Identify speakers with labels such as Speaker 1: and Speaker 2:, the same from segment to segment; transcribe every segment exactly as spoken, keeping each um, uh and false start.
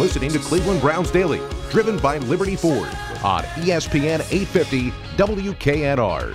Speaker 1: listening to Cleveland Browns Daily, driven by Liberty Ford on E S P N eight fifty W K N R.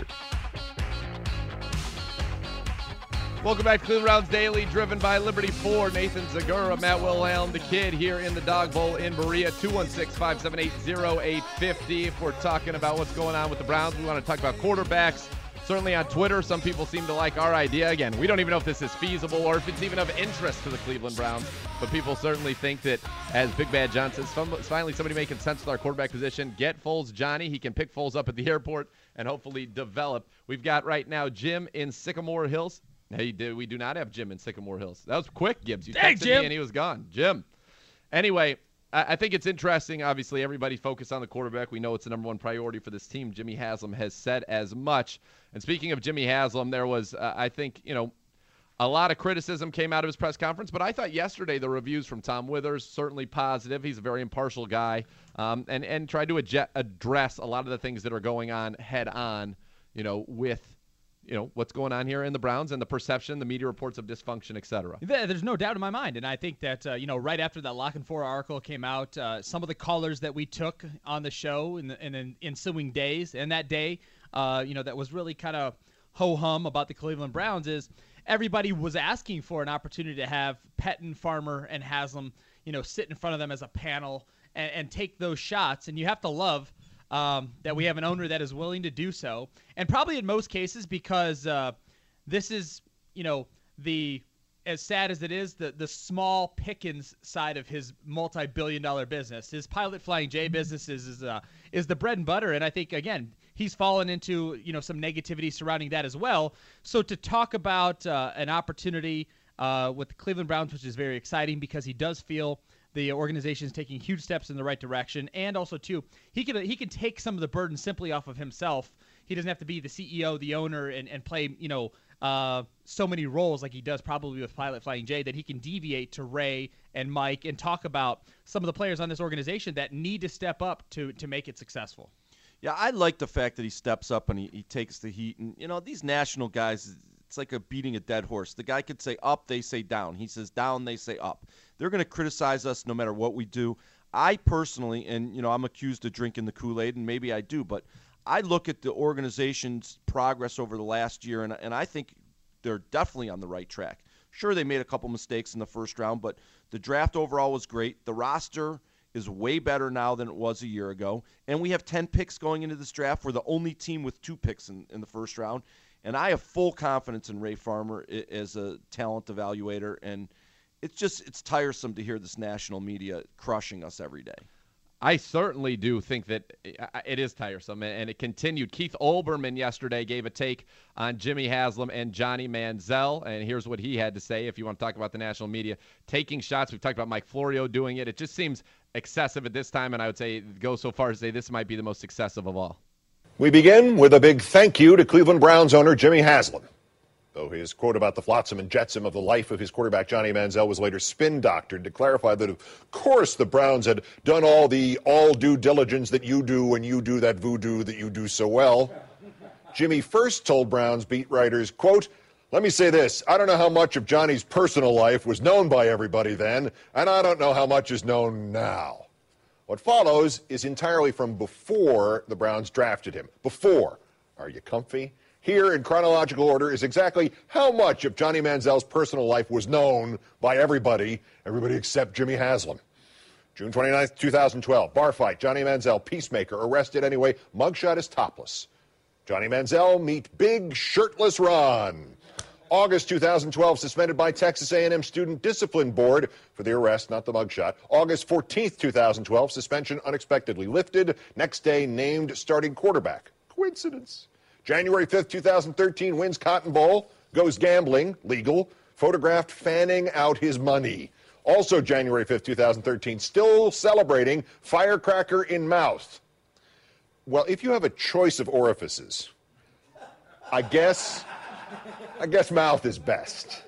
Speaker 2: Welcome back to Cleveland Browns Daily, driven by Liberty Ford. Nathan Zagura, Matt Wilhelm, the kid here in the Dog Bowl in Berea. two one six, five seven eight, zero eight five zero. If we're talking about what's going on with the Browns, we want to talk about quarterbacks. Certainly on Twitter, some people seem to like our idea. Again, we don't even know if this is feasible or if it's even of interest to the Cleveland Browns, but people certainly think that, as Big Bad John says, finally somebody making sense with our quarterback position. Get Foles Johnny. He can pick Foles up at the airport and hopefully develop. We've got right now Jim in Sycamore Hills. Hey, we do not have Jim in Sycamore Hills. That was quick, Gibbs. You
Speaker 3: Dang,
Speaker 2: texted
Speaker 3: Jim.
Speaker 2: me and he was gone. Jim. Anyway, I think it's interesting. Obviously, everybody focused on the quarterback. We know it's the number one priority for this team. Jimmy Haslam has said as much. And speaking of Jimmy Haslam, there was, uh, I think, you know, a lot of criticism came out of his press conference. But I thought yesterday the reviews from Tom Withers, certainly positive. He's a very impartial guy, um, and, and tried to adje- address a lot of the things that are going on head on, you know, with you know, what's going on here in the Browns and the perception, the media reports of dysfunction, et cetera.
Speaker 3: There's no doubt in my mind. And I think that, uh, you know, right after that Lock and Four article came out, uh, some of the callers that we took on the show in the in, in ensuing days and that day, uh, you know, that was really kind of ho-hum about the Cleveland Browns is everybody was asking for an opportunity to have Pettine, Farmer, and Haslam, you know, sit in front of them as a panel and, and take those shots. And you have to love Um, that we have an owner that is willing to do so, and probably in most cases because uh, this is, you know, the as sad as it is, the the small pickings side of his multi-billion dollar business. His Pilot Flying J business is is, uh, is the bread and butter, and I think again he's fallen into you know some negativity surrounding that as well. So to talk about uh, an opportunity uh, with the Cleveland Browns, which is very exciting because he does feel the organization is taking huge steps in the right direction, and also too, he can he can take some of the burden simply off of himself. He doesn't have to be the C E O, the owner, and, and play you know uh, so many roles like he does probably with Pilot Flying J. That he can deviate to Ray and Mike and talk about some of the players on this organization that need to step up to to make it successful.
Speaker 4: Yeah, I like the fact that he steps up and he, he takes the heat. And you know, these national guys, it's like a beating a dead horse. The guy could say up, they say down. He says down, they say up. They're going to criticize us no matter what we do. I personally, and, you know, I'm accused of drinking the Kool-Aid, and maybe I do, but I look at the organization's progress over the last year, and, and I think they're definitely on the right track. Sure, they made a couple mistakes in the first round, but the draft overall was great. The roster is way better now than it was a year ago, and we have ten picks going into this draft. We're the only team with two picks in, in the first round, and I have full confidence in Ray Farmer as a talent evaluator, and it's just it's tiresome to hear this national media crushing us every day.
Speaker 2: I certainly do think that it is tiresome, and it continued. Keith Olbermann yesterday gave a take on Jimmy Haslam and Johnny Manziel, and here's what he had to say. If you want to talk about the national media taking shots, we've talked about Mike Florio doing it. It just seems excessive at this time, and I would say go so far as to say this might be the most excessive of all.
Speaker 5: We begin with a big thank you to Cleveland Browns owner Jimmy Haslam. Though his quote about the flotsam and jetsam of the life of his quarterback Johnny Manziel was later spin-doctored to clarify that, of course, the Browns had done all the all due diligence that you do when you do that voodoo that you do so well. Jimmy first told Browns beat writers, quote, "Let me say this, I don't know how much of Johnny's personal life was known by everybody then, and I don't know how much is known now." What follows is entirely from before the Browns drafted him. Before. Are you comfy? Here, in chronological order, is exactly how much of Johnny Manziel's personal life was known by everybody, everybody except Jimmy Haslam. June twenty-ninth, twenty twelve, bar fight, Johnny Manziel, peacemaker, arrested anyway, mugshot is topless. Johnny Manziel meet big shirtless Ron. August two thousand twelve, suspended by Texas A and M Student Discipline Board for the arrest, not the mugshot. August fourteenth, two thousand twelve, suspension unexpectedly lifted. Next day, named starting quarterback. Coincidence. January fifth, two thousand thirteen, wins Cotton Bowl, goes gambling, legal, photographed fanning out his money. Also January fifth, two thousand thirteen, still celebrating firecracker in mouth. Well, if you have a choice of orifices, I guess, I guess mouth is best.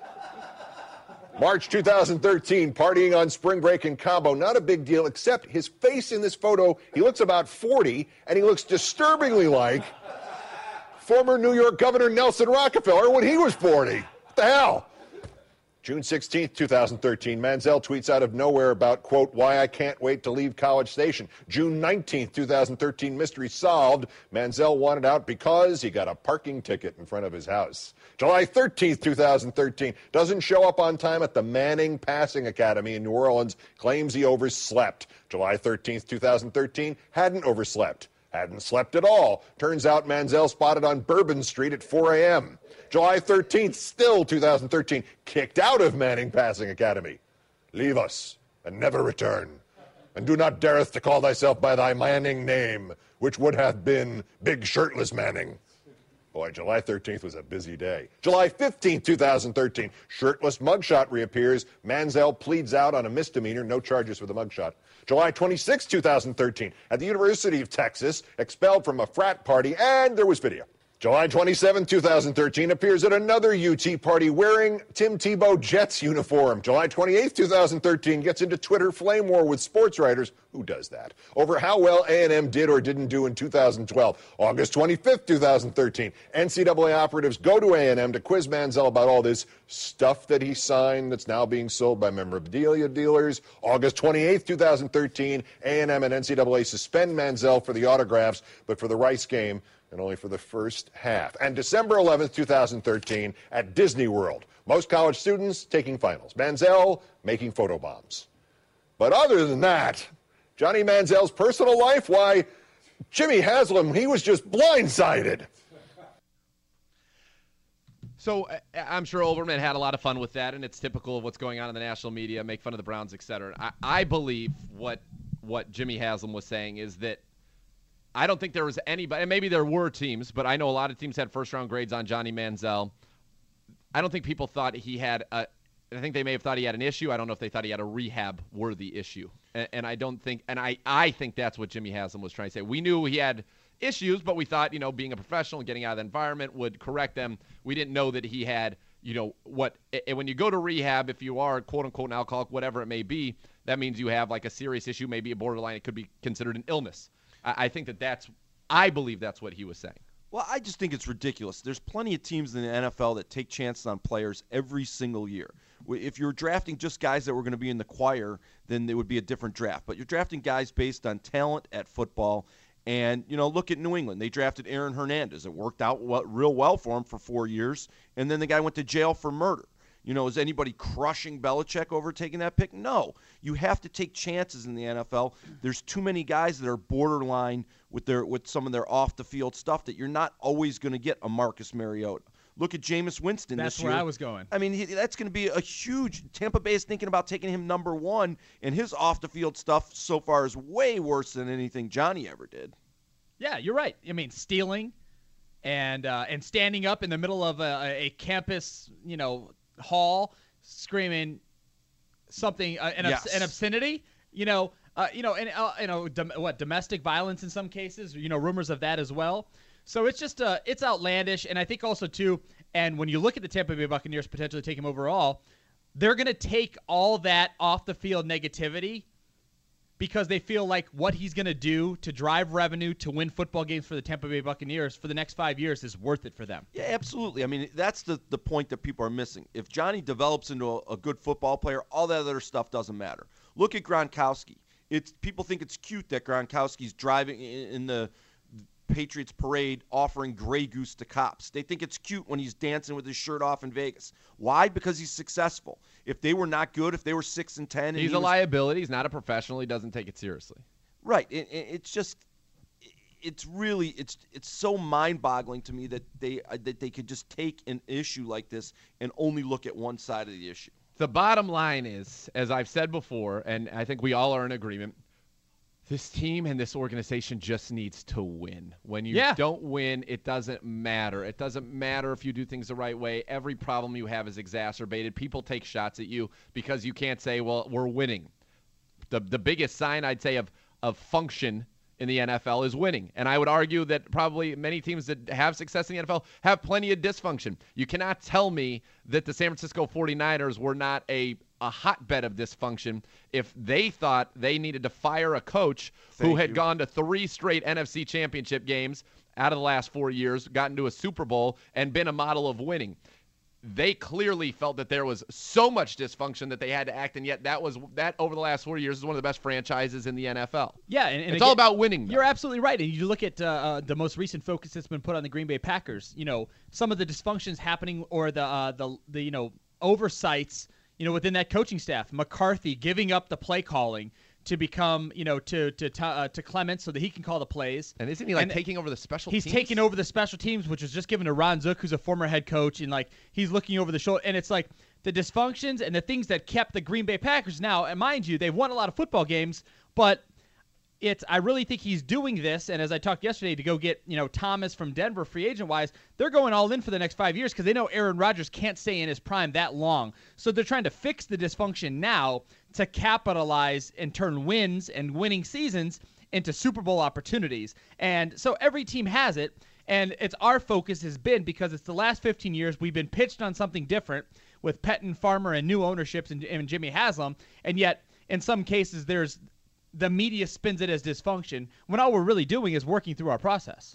Speaker 5: March two thousand thirteen, partying on spring break in Cabo. Not a big deal, except his face in this photo, he looks about forty, and he looks disturbingly like former New York Governor Nelson Rockefeller when he was forty. What the hell? June sixteenth, twenty thirteen, Manziel tweets out of nowhere about, quote, why I can't wait to leave College Station. June nineteenth, twenty thirteen, mystery solved. Manziel wanted out because he got a parking ticket in front of his house. July thirteenth, twenty thirteen, doesn't show up on time at the Manning Passing Academy in New Orleans, claims he overslept. July thirteenth, twenty thirteen, hadn't overslept. Hadn't slept at all. Turns out Manziel spotted on Bourbon Street at four a.m. July thirteenth, still two thousand thirteen, kicked out of Manning Passing Academy. Leave us and never return. And do not dareth to call thyself by thy Manning name, which would have been Big Shirtless Manning. Boy, July thirteenth was a busy day. July fifteenth, twenty thirteen, shirtless mugshot reappears. Manziel pleads out on a misdemeanor, no charges for the mugshot. July twenty-sixth, twenty thirteen, at the University of Texas, expelled from a frat party, and there was video. July twenty-seventh, twenty thirteen, appears at another U T party wearing Tim Tebow Jets uniform. July twenty-eighth, twenty thirteen, gets into Twitter flame war with sports writers. Who does that? Over how well A and M did or didn't do in two thousand twelve. August twenty-fifth, twenty thirteen, N C double A operatives go to A and M to quiz Manziel about all this stuff that he signed that's now being sold by memorabilia dealers. August twenty-eighth, twenty thirteen, A and M and N C double A suspend Manziel for the autographs, but for the Rice game, and only for the first half. And December eleventh, twenty thirteen, at Disney World, most college students taking finals. Manziel making photobombs. But other than that, Johnny Manziel's personal life, why, Jimmy Haslam, he was just blindsided.
Speaker 2: So I'm sure Olbermann had a lot of fun with that, and it's typical of what's going on in the national media, make fun of the Browns, et cetera. I, I believe what what Jimmy Haslam was saying is that I don't think there was anybody, and maybe there were teams, but I know a lot of teams had first-round grades on Johnny Manziel. I don't think people thought he had a – I think they may have thought he had an issue. I don't know if they thought he had a rehab-worthy issue. And, and I don't think – and I, I think that's what Jimmy Haslam was trying to say. We knew he had issues, but we thought, you know, being a professional and getting out of the environment would correct them. We didn't know that he had, you know, what – and when you go to rehab, if you are, quote-unquote, an alcoholic, whatever it may be, that means you have, like, a serious issue, maybe a borderline. It could be considered an illness. I think that that's – I believe that's what he was saying.
Speaker 4: Well, I just think it's ridiculous. There's plenty of teams in the N F L that take chances on players every single year. If you're drafting just guys that were going to be in the choir, then it would be a different draft. But you're drafting guys based on talent at football. And, you know, look at New England. They drafted Aaron Hernandez. It worked out well, real well for him for four years. And then the guy went to jail for murder. You know, is anybody crushing Belichick over taking that pick? No. You have to take chances in the N F L. There's too many guys that are borderline with their with some of their off-the-field stuff that you're not always going to get a Marcus Mariota. Look at Jameis Winston
Speaker 3: That's
Speaker 4: this year.
Speaker 3: That's where I was going.
Speaker 4: I mean, he, that's going to be a huge – Tampa Bay is thinking about taking him number one, and his off-the-field stuff so far is way worse than anything Johnny ever did.
Speaker 3: Yeah, you're right. I mean, stealing and uh, and standing up in the middle of a, a campus, you know – hall screaming something uh, an,
Speaker 4: yes.
Speaker 3: obs- an obscenity, you know, uh, you know, and uh, you know, dom- what domestic violence in some cases, you know, rumors of that as well. So it's just uh, it's outlandish, and I think also too. And when you look at the Tampa Bay Buccaneers potentially take him overall, they're going to take all that off the field negativity because they feel like what he's going to do to drive revenue to win football games for the Tampa Bay Buccaneers for the next five years is worth it for them.
Speaker 4: Yeah, absolutely. I mean, that's the, the point that people are missing. If Johnny develops into a, a good football player, all that other stuff doesn't matter. Look at Gronkowski. It's people think it's cute that Gronkowski's driving in, in the Patriots parade offering Grey Goose to cops. They think it's cute when he's dancing with his shirt off in Vegas. Why? Because he's successful. If they were not good, if they were six and ten, and
Speaker 2: he's
Speaker 4: he
Speaker 2: a
Speaker 4: was,
Speaker 2: liability. He's not a professional. He doesn't take it seriously.
Speaker 4: Right. It, it, it's just, it's really, it's it's so mind-boggling to me that they uh, that they could just take an issue like this and only look at one side of the issue.
Speaker 2: The bottom line is, as I've said before, and I think we all are in agreement, this team and this organization just needs to win. When you
Speaker 3: yeah.
Speaker 2: don't win, it doesn't matter. It doesn't matter if you do things the right way. Every problem you have is exacerbated. People take shots at you because you can't say, well, we're winning. The the biggest sign, I'd say, of, of function in the N F L is winning. And I would argue that probably many teams that have success in the N F L have plenty of dysfunction. You cannot tell me that the San Francisco forty-niners were not a a hotbed of dysfunction if they thought they needed to fire a coach Thank who had
Speaker 4: you.
Speaker 2: gone to three straight N F C championship games out of the last four years, gotten to a Super Bowl, and been a model of winning. they clearly felt that there was so much dysfunction that they had to act, and yet that was that over the last four years is one of the best franchises in the N F L.
Speaker 3: Yeah, and, and
Speaker 2: it's
Speaker 3: again,
Speaker 2: all about winning. Though.
Speaker 3: You're absolutely right. And you look at uh, uh, the most recent focus that's been put on the Green Bay Packers. You know, some of the dysfunctions happening, or the uh, the the you know oversights, you know, within that coaching staff. McCarthy giving up the play calling to become, you know, to to uh, to Clements so that he can call the plays.
Speaker 2: And isn't he like
Speaker 3: and
Speaker 2: taking over the special
Speaker 3: he's
Speaker 2: teams?
Speaker 3: He's taking over the special teams, which was just given to Ron Zook, who's a former head coach, and like he's looking over the shoulder. And it's like the dysfunctions and the things that kept the Green Bay Packers. Now, and mind you, they've won a lot of football games, but it's I really think he's doing this. And as I talked yesterday, to go get, you know, Thomas from Denver free agent wise, they're going all in for the next five years because they know Aaron Rodgers can't stay in his prime that long. So they're trying to fix the dysfunction now to capitalize and turn wins and winning seasons into Super Bowl opportunities. And so every team has it. And it's our focus has been, because it's the last fifteen years, we've been pitched on something different with Pettin, Farmer, and new ownerships and, and Jimmy Haslam. And yet, in some cases, there's the media spins it as dysfunction when all we're really doing is working through our process.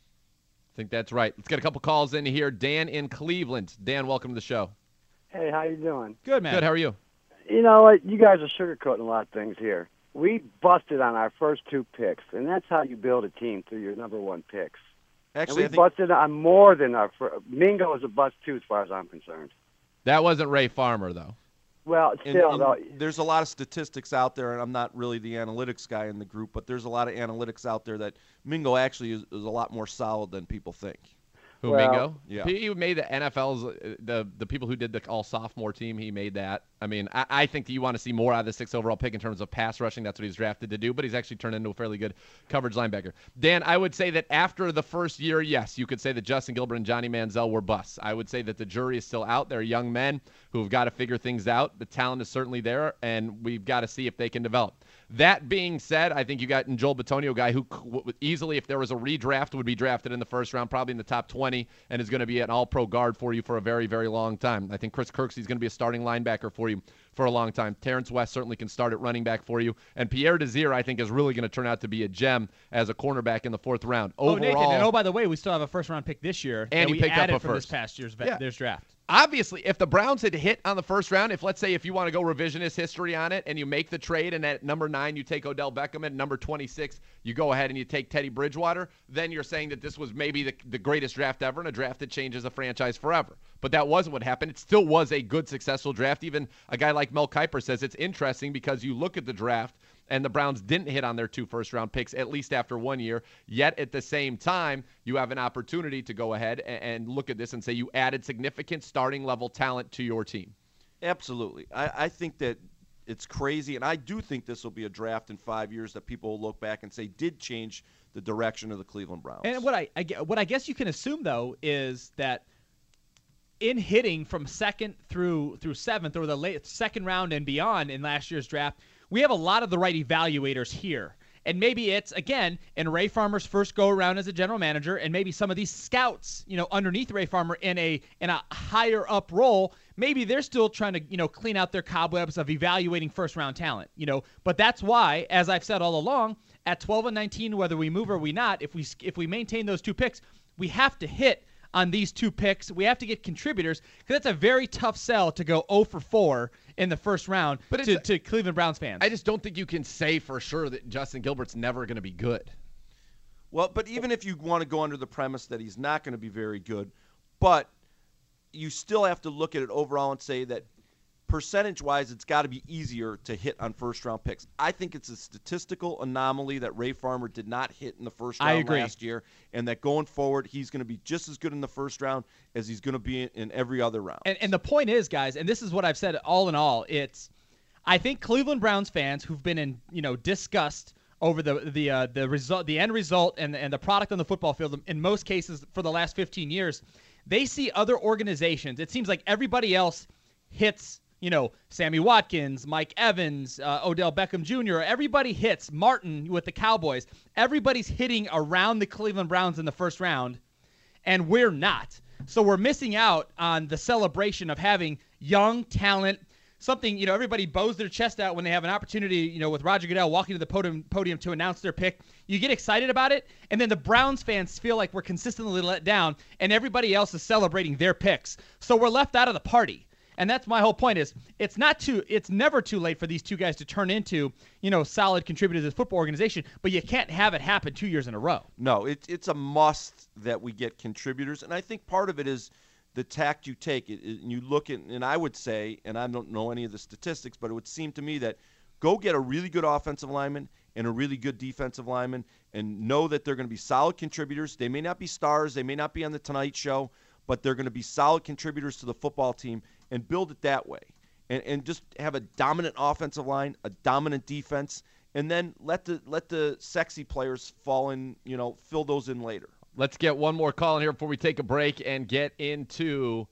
Speaker 2: I think that's right. Let's get a couple calls in here. Dan in Cleveland. Dan, welcome to the show.
Speaker 6: Hey, how you doing?
Speaker 3: Good, man.
Speaker 2: Good. How are you?
Speaker 6: You know what? You guys are sugarcoating a lot of things here. We busted on our first two picks, and that's how you build a team through your number one picks.
Speaker 4: Actually,
Speaker 6: and we
Speaker 4: I think
Speaker 6: busted on more than our fir- Mingo is a bust too, as far as I'm concerned.
Speaker 2: That wasn't Ray Farmer, though.
Speaker 6: Well,
Speaker 4: And,
Speaker 6: still,
Speaker 4: and
Speaker 6: though,
Speaker 4: there's a lot of statistics out there, and I'm not really the analytics guy in the group, but there's a lot of analytics out there that Mingo actually is, is a lot more solid than people think.
Speaker 2: Who,
Speaker 6: Well,
Speaker 2: Mingo?
Speaker 4: yeah.
Speaker 2: He made the N F L's, uh, the the people who did the all-sophomore team, he made that. I mean, I, I think that you want to see more out of the sixth overall pick in terms of pass rushing. That's what he's drafted to do, but he's actually turned into a fairly good coverage linebacker. Dan, I would say that after the first year, yes, you could say that Justin Gilbert and Johnny Manziel were busts. I would say that the jury is still out. They're young men who've got to figure things out. The talent is certainly there, and we've got to see if they can develop. That being said, I think you got in Joel Bitonio, a guy who easily, if there was a redraft, would be drafted in the first round, probably in the top twenty, and is going to be an all-pro guard for you for a very, very long time. I think Chris Kirksey's going to be a starting linebacker for you for a long time. Terrence West certainly can start at running back for you. And Pierre Desir, I think, is really going to turn out to be a gem as a cornerback in the fourth round. Overall,
Speaker 3: oh, Nathan, and oh, by the way, we still have a first-round pick this year
Speaker 2: and
Speaker 3: that
Speaker 2: he
Speaker 3: we
Speaker 2: picked up
Speaker 3: added
Speaker 2: a
Speaker 3: from
Speaker 2: first.
Speaker 3: this past year's,
Speaker 2: Yeah.
Speaker 3: year's draft.
Speaker 2: Obviously, if the Browns had hit on the first round, if let's say if you want to go revisionist history on it and you make the trade and at number nine you take Odell Beckham, and number twenty-six you go ahead and you take Teddy Bridgewater, then you're saying that this was maybe the, the greatest draft ever and a draft that changes a franchise forever. But that wasn't what happened. It still was a good, successful draft. Even a guy like Mel Kiper says it's interesting because you look at the draft and the Browns didn't hit on their two first-round picks, at least after one year. Yet at the same time, you have an opportunity to go ahead and, and look at this and say you added significant starting-level talent to your team.
Speaker 4: Absolutely. I, I think that it's crazy, and I do think this will be a draft in five years that people will look back and say did change the direction of the Cleveland Browns.
Speaker 3: And what I, I ge- what I guess you can assume, though, is that in hitting from second through through seventh, or the late second round and beyond in last year's draft, we have a lot of the right evaluators here. And maybe it's, again, in Ray Farmer's first go-around as a general manager, and maybe some of these scouts, you know, underneath Ray Farmer in a in a higher-up role, maybe they're still trying to, you know, clean out their cobwebs of evaluating first-round talent, you know. But that's why, as I've said all along, at twelve and nineteen, whether we move or we not, if we if we maintain those two picks, we have to hit on these two picks. We have to get contributors, because that's a very tough sell to go oh for four in the first round
Speaker 2: But
Speaker 3: to,
Speaker 2: it's-
Speaker 3: to Cleveland Browns fans.
Speaker 2: I just don't think you can say for sure that Justin Gilbert's never going to be good.
Speaker 4: Well, but even if you want to go under the premise that he's not going to be very good, but you still have to look at it overall and say that percentage-wise, it's got to be easier to hit on first-round picks. I think it's a statistical anomaly that Ray Farmer did not hit in the first
Speaker 3: I
Speaker 4: round
Speaker 3: agree.
Speaker 4: last year, and that going forward, he's going to be just as good in the first round as he's going to be in, in every other round.
Speaker 3: And, and the point is, guys, and this is what I've said all in all, it's I think Cleveland Browns fans who've been in, you know, disgust over the the uh, the result, the end result, and and the product on the football field in most cases for the last fifteen years, they see other organizations. It seems like everybody else hits, you know, Sammy Watkins, Mike Evans, uh, Odell Beckham Junior Everybody hits. Martin with the Cowboys. Everybody's hitting around the Cleveland Browns in the first round, and we're not. So we're missing out on the celebration of having young talent, something, you know, everybody bows their chest out when they have an opportunity, you know, with Roger Goodell walking to the podium, podium to announce their pick. You get excited about it, and then the Browns fans feel like we're consistently let down, and everybody else is celebrating their picks. So we're left out of the party. And that's my whole point is it's not too it's never too late for these two guys to turn into, you know, solid contributors to the football organization, but you can't have it happen two years in a row.
Speaker 4: No, it, it's a must that we get contributors, and I think part of it is the tact you take. It, it, you look at, and I would say, and I don't know any of the statistics, but it would seem to me that go get a really good offensive lineman and a really good defensive lineman and know that they're going to be solid contributors. They may not be stars, they may not be on the Tonight Show, but they're going to be solid contributors to the football team, and build it that way. And and just have a dominant offensive line, a dominant defense, and then let the let the sexy players fall in, you know, fill those in later.
Speaker 2: Let's get one more call in here before we take a break and get into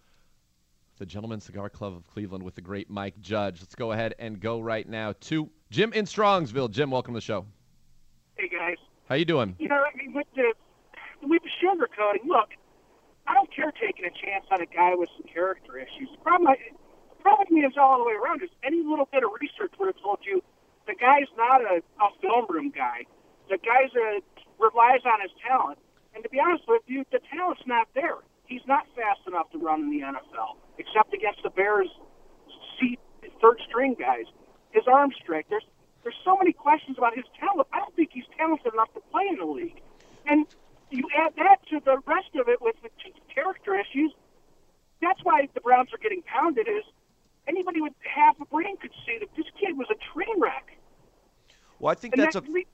Speaker 2: the Gentleman's Cigar Club of Cleveland with the great Mike Judge. Let's go ahead and go right now to Jim in Strongsville. Jim, welcome to the show.
Speaker 7: Hey, guys.
Speaker 2: How you doing?
Speaker 7: You know, I mean, with the, with the sugarcoating, look, I don't care taking a chance on a guy with some character issues. The problem, the problem with me is all the way around is any little bit of research would have told you the guy's not a, a film room guy. The guy's a, relies on his talent. And to be honest with you, the talent's not there. He's not fast enough to run in the N F L, except against the Bears' seat, third-string guys. His arm strength, there's, there's so many questions about his talent. I don't think he's talented enough to play in the league. And you add that to the rest of it with the character issues. That's why the Browns are getting pounded. Is anybody with half a brain could see that this kid was a train wreck.
Speaker 4: Well, I think
Speaker 7: And
Speaker 4: that's a.
Speaker 7: that re-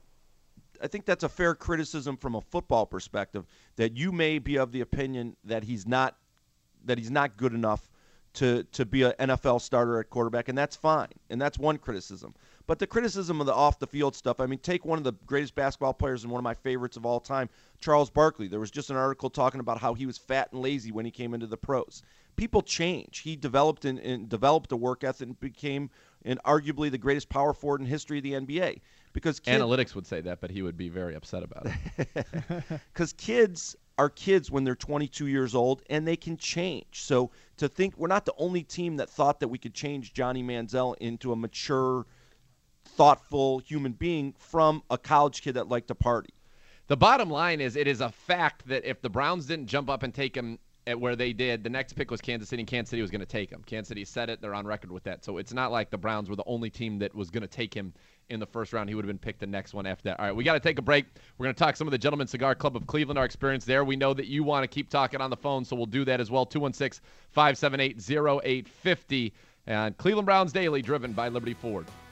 Speaker 4: I think that's a fair criticism from a football perspective, that you may be of the opinion that he's not that he's not good enough to to be an N F L starter at quarterback, and that's fine. And that's one criticism. But the criticism of the off-the-field stuff, I mean, take one of the greatest basketball players and one of my favorites of all time, Charles Barkley. There was just an article talking about how he was fat and lazy when he came into the pros. People change. He developed and, and developed a work ethic and became and arguably the greatest power forward in history of the N B A. Because kids,
Speaker 2: Analytics would say that, but he would be very upset about it.
Speaker 4: Because kids are kids when they're twenty-two years old, and they can change. So to think we're not the only team that thought that we could change Johnny Manziel into a mature, thoughtful human being from a college kid that liked to party.
Speaker 2: The bottom line is it is a fact that if the Browns didn't jump up and take him at where they did, the next pick was Kansas City, and Kansas City was going to take him. Kansas City said it. They're on record with that. So it's not like the Browns were the only team that was going to take him in the first round. He would have been picked the next one after that. All right, we got to take a break. We're going to talk some of the Gentleman's Cigar Club of Cleveland, our experience there. We know that you want to keep talking on the phone, so we'll do that as well. two one six, five seven eight, zero eight five zero. And Cleveland Browns Daily, driven by Liberty Ford.